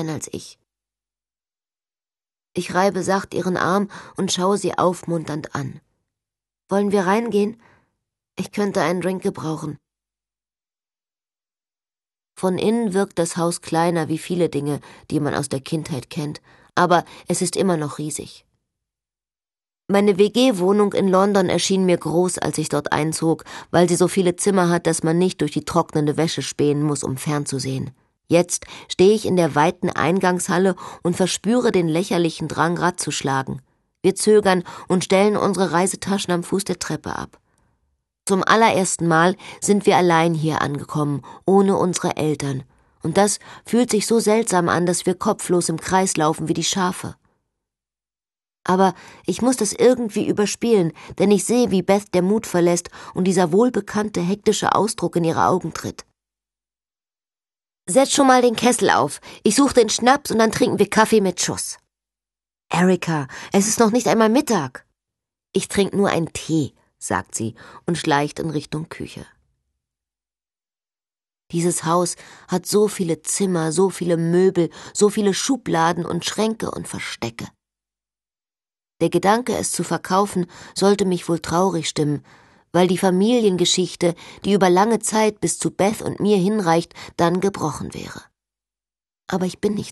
als ich. Ich reibe sacht ihren Arm und schaue sie aufmunternd an. »Wollen wir reingehen? Ich könnte einen Drink gebrauchen.« Von innen wirkt das Haus kleiner wie viele Dinge, die man aus der Kindheit kennt, aber es ist immer noch riesig. Meine WG-Wohnung in London erschien mir groß, als ich dort einzog, weil sie so viele Zimmer hat, dass man nicht durch die trocknende Wäsche spähen muss, um fernzusehen. Jetzt stehe ich in der weiten Eingangshalle und verspüre den lächerlichen Drang, Rad zu schlagen. Wir zögern und stellen unsere Reisetaschen am Fuß der Treppe ab. Zum allerersten Mal sind wir allein hier angekommen, ohne unsere Eltern. Und das fühlt sich so seltsam an, dass wir kopflos im Kreis laufen wie die Schafe. Aber ich muss das irgendwie überspielen, denn ich sehe, wie Beth der Mut verlässt und dieser wohlbekannte, hektische Ausdruck in ihre Augen tritt. »Setz schon mal den Kessel auf. Ich suche den Schnaps und dann trinken wir Kaffee mit Schuss.« »Erika, es ist noch nicht einmal Mittag.« »Ich trinke nur einen Tee«, sagt sie und schleicht in Richtung Küche. Dieses Haus hat so viele Zimmer, so viele Möbel, so viele Schubladen und Schränke und Verstecke. Der Gedanke, es zu verkaufen, sollte mich wohl traurig stimmen, weil die Familiengeschichte, die über lange Zeit bis zu Beth und mir hinreicht, dann gebrochen wäre. Aber ich bin nicht